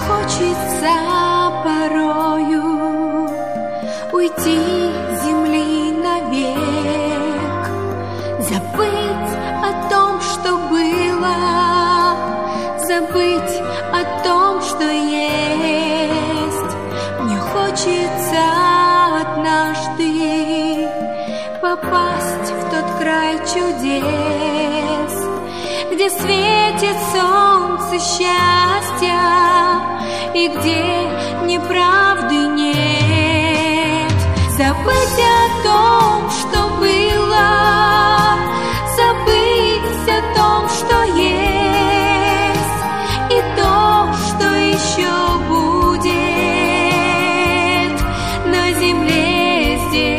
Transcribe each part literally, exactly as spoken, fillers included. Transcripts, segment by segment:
хочется порою уйти с земли навек, забыть о том, что было, забыть о том, что есть. Мне хочется однажды попасть в тот край чудес, где светит солнце счастья и где неправды нет. Забыть о том, что было, забыть о том, что есть, и то, что еще будет на земле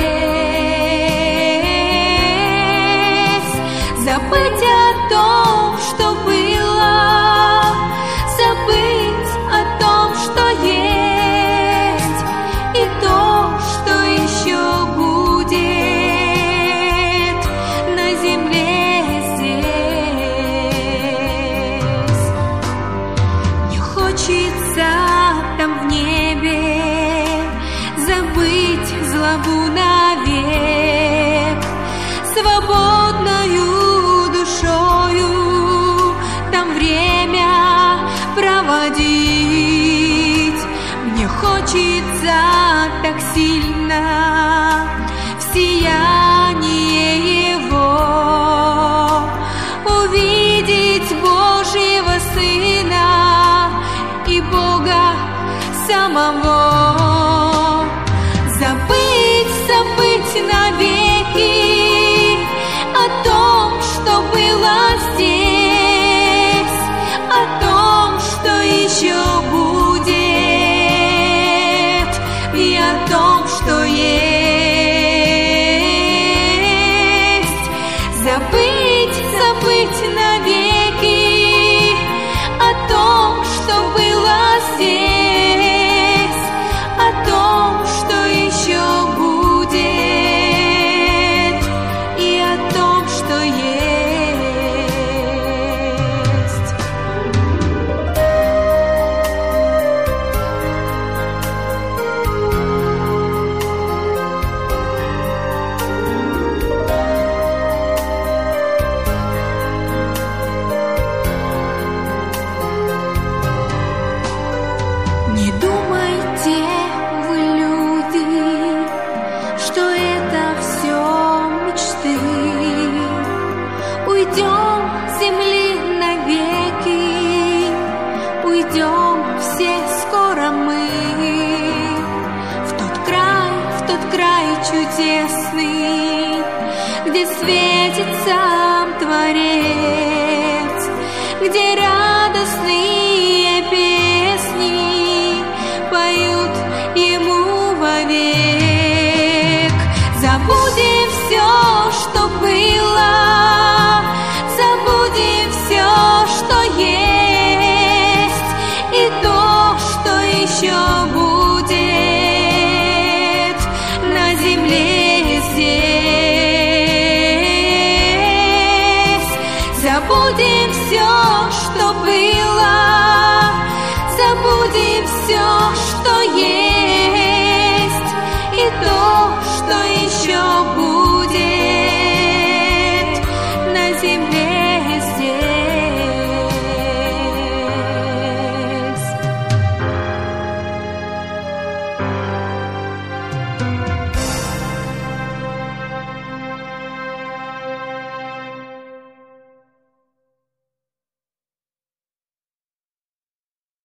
здесь. Забыть о том, что было, забыть о том, что есть, и то, что еще будет на земле здесь. Мне хочется там в небе забыть злобу навек, свободною душою там время проводить. Мне хочется так сильно в сияние Его увидеть Божьего Сына и Бога самого. Забыть, забыть навеки о том, что было здесь, о том, что еще будет, и о том, что есть. Забыть, забыть навеки о том, что было здесь, о том, что еще будет, и о том, что есть. Не думайте, вы, люди, что это все мечты. Уйдем с земли навеки, уйдем все скоро мы в тот край, в тот край чудесный, где светит сам Творец, где радостные песни поют Ему вовек. Забудем все, что было, забудем все, что есть, и то, что еще будет на земле здесь. Забудем все, что было, забудем все, что есть, и то, что еще